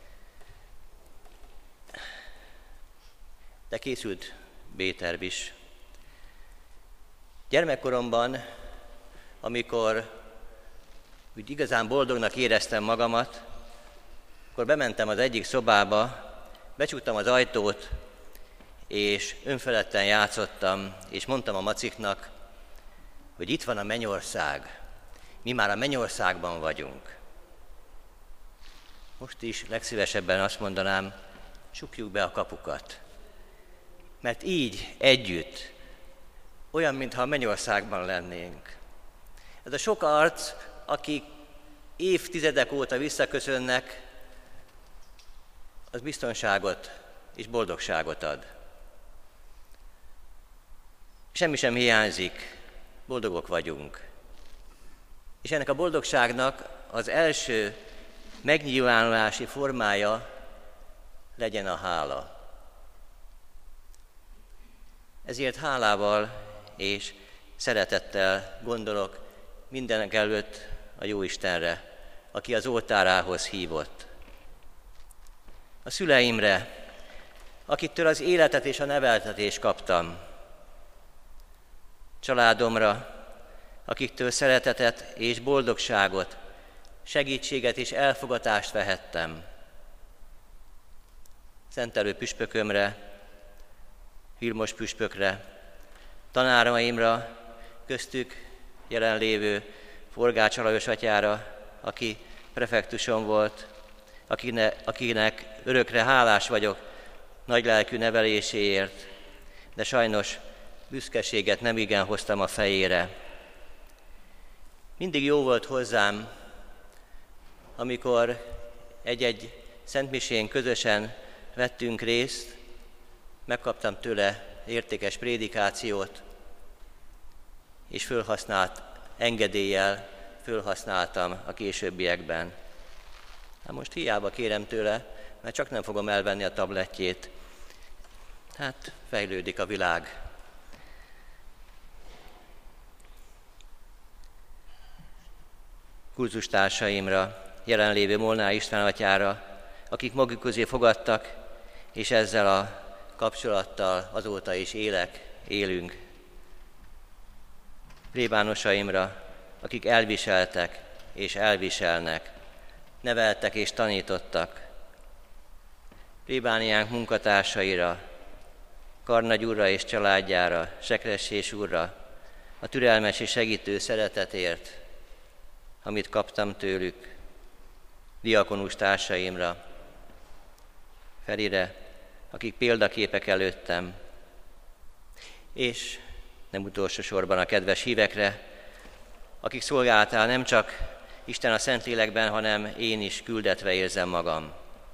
De készült B-terv is. Gyermekkoromban, amikor úgy igazán boldognak éreztem magamat, akkor bementem az egyik szobába, becsuktam az ajtót, és önfeledten játszottam, és mondtam a maciknak, hogy itt van a mennyország, mi már a mennyországban vagyunk. Most is legszívesebben azt mondanám, csukjuk be a kapukat. Mert így együtt, olyan, mintha a mennyországban lennénk. Ez a sok arc, akik évtizedek óta visszaköszönnek, az biztonságot és boldogságot ad. Semmi sem hiányzik, boldogok vagyunk. És ennek a boldogságnak az első megnyilvánulási formája legyen a hála. Ezért hálával és szeretettel gondolok mindenek előtt a Jóistenre, aki az oltárához hívott. A szüleimre, akiktől az életet és a neveltetést kaptam. Családomra, akiktől szeretetet és boldogságot, segítséget és elfogadást vehettem. Szentelő püspökömre, Vilmos püspökre, tanáraimra, köztük jelenlévő Forgács Alajos atyára, aki prefektusom volt, akinek, akinek örökre hálás vagyok nagylelkű neveléséért, de sajnos büszkeséget nem igen hoztam a fejére. Mindig jó volt hozzám, amikor egy-egy szentmisén közösen vettünk részt, megkaptam tőle értékes prédikációt, és fölhasznált engedéllyel fölhasználtam a későbbiekben. Hát most hiába kérem tőle, mert csak nem fogom elvenni a tablettjét. Hát fejlődik a világ. Kurzustársaimra, jelenlévő Molnár István atyára, akik maguk közé fogadtak, és ezzel a kapcsolattal azóta is élek, élünk. Plébánosaimra, akik elviseltek és elviselnek, neveltek és tanítottak. Plébániánk munkatársaira, Karnagy úrra és családjára, Sekressés úrra, a türelmes és segítő szeretetért, amit kaptam tőlük, diakonus társaimra, Ferire, akik példaképek előttem, és nem utolsó sorban a kedves hívekre, akik szolgálatál nem csak Isten a Szentlélekben, hanem én is küldetve érzem magam.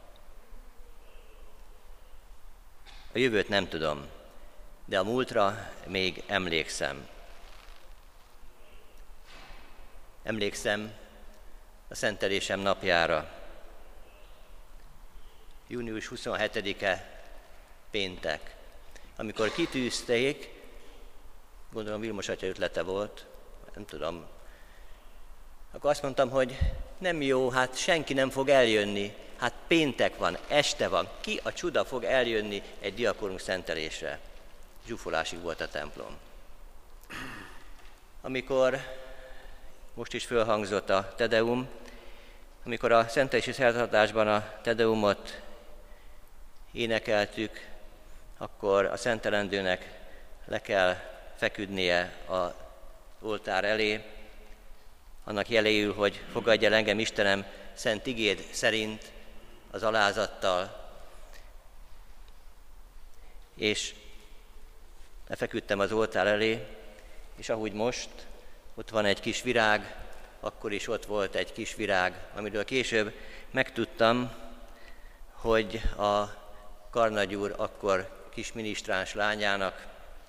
A jövőt nem tudom, de a múltra még emlékszem. Emlékszem a szentelésem napjára. június huszonhetedike péntek, amikor kitűzték, gondolom Vilmos atya ötlete volt, nem tudom, akkor azt mondtam, hogy nem jó, hát senki nem fog eljönni, hát péntek van, este van, ki a csuda fog eljönni egy diakonus szentelésre? Zsúfolásig volt a templom. Amikor most is fölhangzott a Tedeum, amikor a szentelési szertartásban a Tedeumot énekeltük, akkor a szentelendőnek le kell feküdnie az oltár elé, annak jeléül, hogy fogadj el engem Istenem szent igéd szerint, az alázattal, és lefeküdtem az oltár elé, és ahogy most, ott van egy kis virág, akkor is ott volt egy kis virág, amiről később megtudtam, hogy a Karnagy úr akkor kis minisztráns lányának,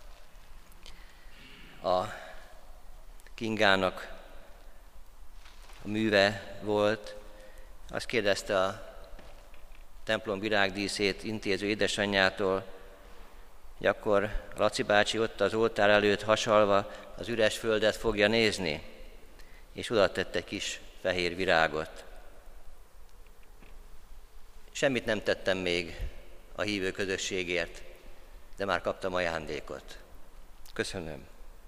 a Kingának a műve volt. Azt kérdezte a templom virágdíszét intéző édesanyjától, hogy akkor Laci bácsi ott az oltár előtt hasalva az üres földet fogja nézni, és oda tett egy kis fehér virágot. Semmit nem tettem még a hívő közösségért, de már kaptam ajándékot. Köszönöm.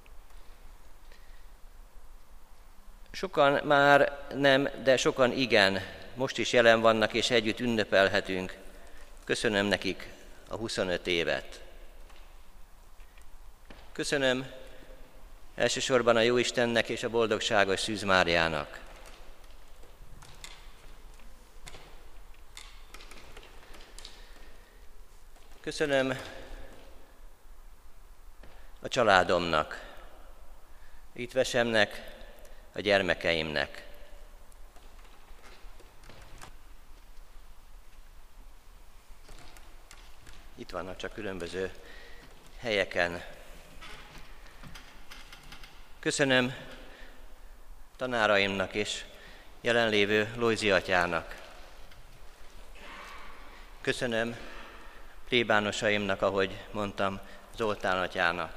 Sokan már nem, de sokan igen, most is jelen vannak és együtt ünnepelhetünk. Köszönöm nekik a huszonöt évet. Köszönöm elsősorban a Jóistennek és a boldogságos Szűz Máriának. Köszönöm a családomnak, Itvesemnek, a gyermekeimnek. Itt vannak csak különböző helyeken. Köszönöm tanáraimnak és jelenlévő Lojzi atyának. Köszönöm plébánosaimnak, ahogy mondtam, Zoltán atyának,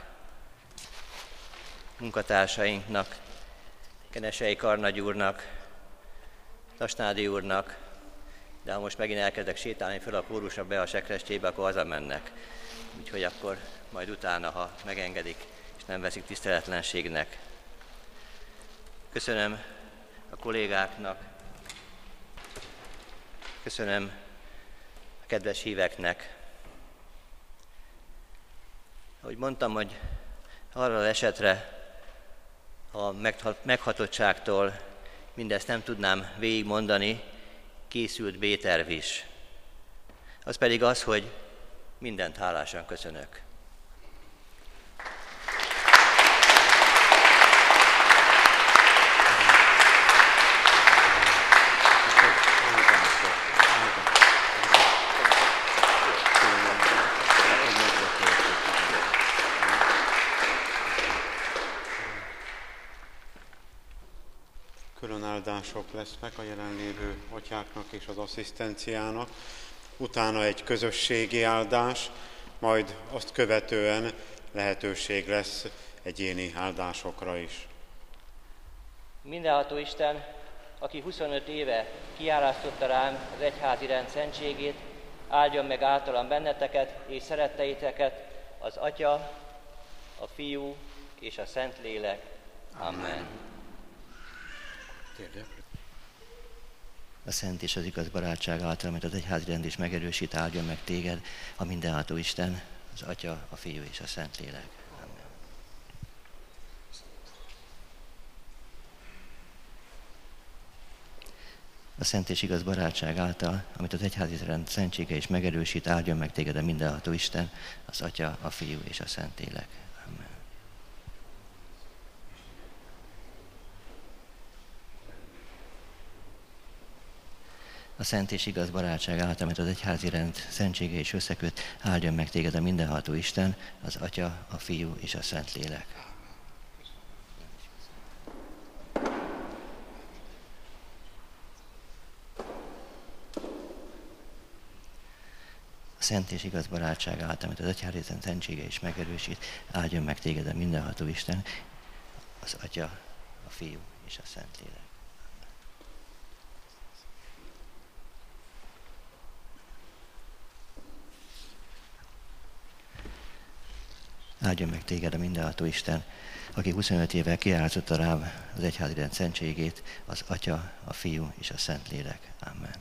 munkatársainknak, Kenesei Karnagy úrnak, Tasnádi úrnak, de ha most megint elkezdek sétálni föl a kórusra be a sekrestébe, akkor hazamennek. Úgyhogy akkor majd utána, ha megengedik, és nem veszik tiszteletlenségnek. Köszönöm a kollégáknak, köszönöm a kedves híveknek. Ahogy mondtam, hogy arra az esetre, a meghatottságtól mindezt nem tudnám végigmondani, készült B-terv is. Az pedig az, hogy mindent hálásan köszönök. Áldások lesznek a jelenlévő atyáknak és az asszisztenciának, utána egy közösségi áldás, majd azt követően lehetőség lesz egyéni áldásokra is. Mindenható Isten, aki huszonöt éve kiárasztotta rám az egyházi rend szentségét, áldjon meg általam benneteket és szeretteiteket az Atya, a Fiú és a Szentlélek. Amen. A szent és az igaz barátság által, amit az egyházi rend is megerősít, áldjon meg téged, a mindenható Isten, az Atya, a Fiú és a Szentlélek. Amen. A szent és igaz barátság által, amit az egyházi rend szentsége is megerősít, áldjon meg téged a mindenható Isten, az Atya, a Fiú és a Szentlélek. Amen. A szent és igaz barátság által, amit az egyházi rend szentsége és összeköt, áldjon meg téged a mindenható Isten, az Atya, a Fiú és a Szentlélek. A szent és igaz barátság által, amit az egyházi rend szentsége is megerősít, áldjon meg téged a mindenható Isten, az Atya, a Fiú és a Szentlélek. Áldjon meg téged a mindenható Isten, aki huszonöt évvel kiáltotta rám az egyházi rend szentségét, az Atya, a Fiú és a Szentlélek. Amen.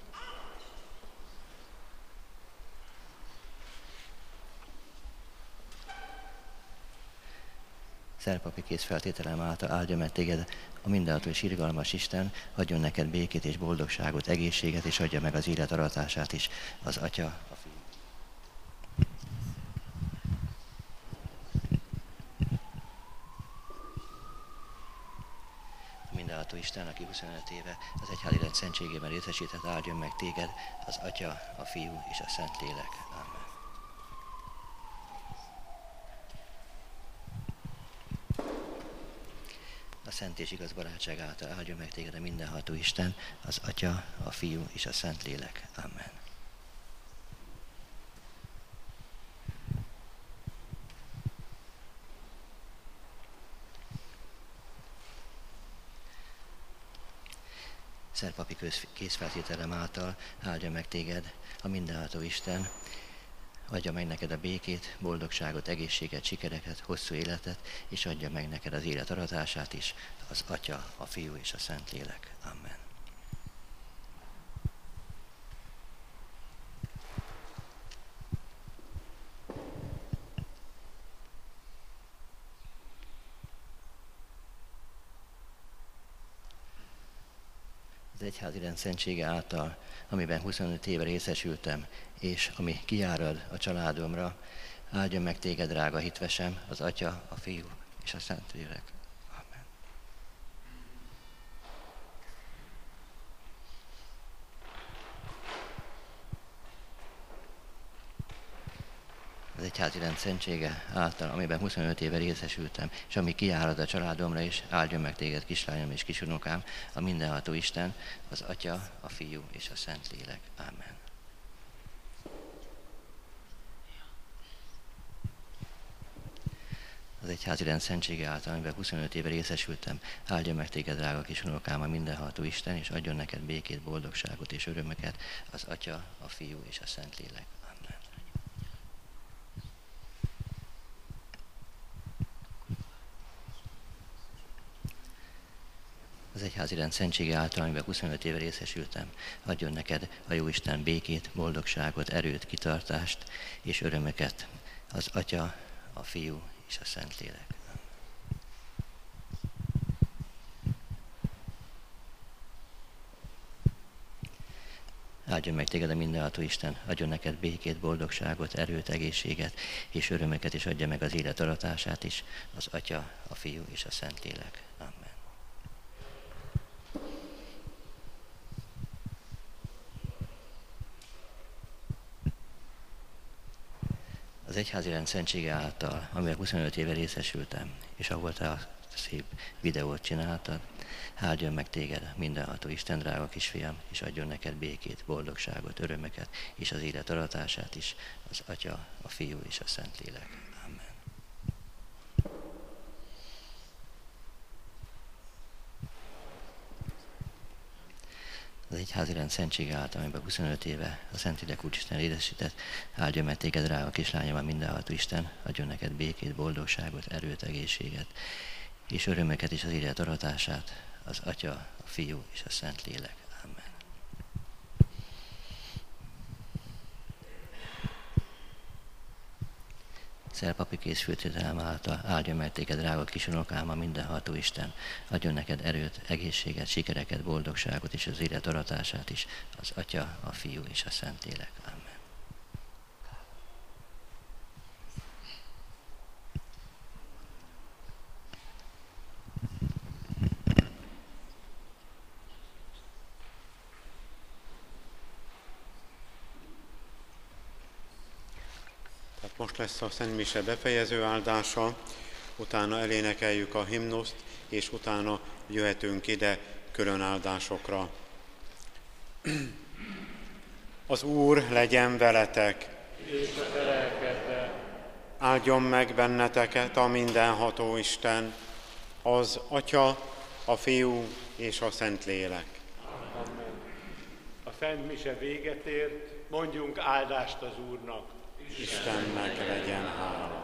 Szerpapi készfeltételem által áldjon meg téged a mindenható és irgalmas Isten, adjon neked békét és boldogságot, egészséget, és adja meg az élet aratását is, az Atya, a Fiú. Mindenható Isten, aki huszonöt éve az egyházi rend szentségében részesített, áldjon meg téged, az Atya, a Fiú és a Szentlélek. Amen. A szent és igaz barátság által áldjon meg téged a mindenható Isten, az Atya, a Fiú és a Szentlélek. Amen. Szerpapi készfeltételem által áldja meg téged a mindenható Isten, adja meg neked a békét, boldogságot, egészséget, sikereket, hosszú életet, és adja meg neked az élet aratását is, az Atya, a Fiú és a Szentlélek. Amen. Az egyházi rend szentsége által, amiben huszonöt éve részesültem, és ami kiárad a családomra, áldjon meg téged, drága hitvesem, az Atya, a Fiú és a Szentlélek. Amen. Az egyházi rend szentsége által, amiben huszonöt éve részesültem, és ami kiárad a családomra is, áldjon meg téged, kislányom és kisunokám, a mindenható Isten, az Atya, a Fiú és a Szentlélek. Amen. Az egyházi rend szentsége által, amiben huszonöt éve részesültem, áldjon meg téged, drága kisunokám, a mindenható Isten, és adjon neked békét, boldogságot és örömöket, az Atya, a Fiú és a Szentlélek. Amen. Az egyházi rend szentsége által, amiben huszonöt éve részesültem, adjon neked a Jóisten békét, boldogságot, erőt, kitartást és örömöket, az Atya, a Fiú és a Szentlélek. Áldjon meg téged a mindenható Isten, adjon neked békét, boldogságot, erőt, egészséget és örömöket, és adja meg az élet aratását is, az Atya, a Fiú és a Szentlélek. Amen. Az egyházi rend szentsége által, amivel huszonöt éve részesültem, és ahol te a szép videót csináltad, áldjon meg téged, mindenható Isten, drága kisfiam, és adjon neked békét, boldogságot, örömöket, és az élet aratását is, az Atya, a Fiú és a Szentlélek. Amen. Az egyházi rend szentsége által, amiben huszonöt éve a Szentlélek Úristen édesített, áldjon meg téged, drága kislányom, a mindenható Isten, adjon neked békét, boldogságot, erőt, egészséget, és örömöket is az élet aratását, az Atya, a Fiú és a Szentlélek. Amen. Szerpapi készfőtételem által áldjon meg téged, drága kisunokám, a mindenható Isten, adjon neked erőt, egészséget, sikereket, boldogságot és az élet aratását is, az Atya, a Fiú és a Szentlélek. Amen. Most lesz a Szent Mise befejező áldása, utána elénekeljük a himnuszt, és utána jöhetünk ide külön áldásokra. Az Úr legyen veletek, és a te lelkeddel. Áldjon meg benneteket a mindenható Isten, az Atya, a Fiú és a Szentlélek. Amen. A Szent Mise véget ért, mondjunk áldást az Úrnak. Istennek legyen hála.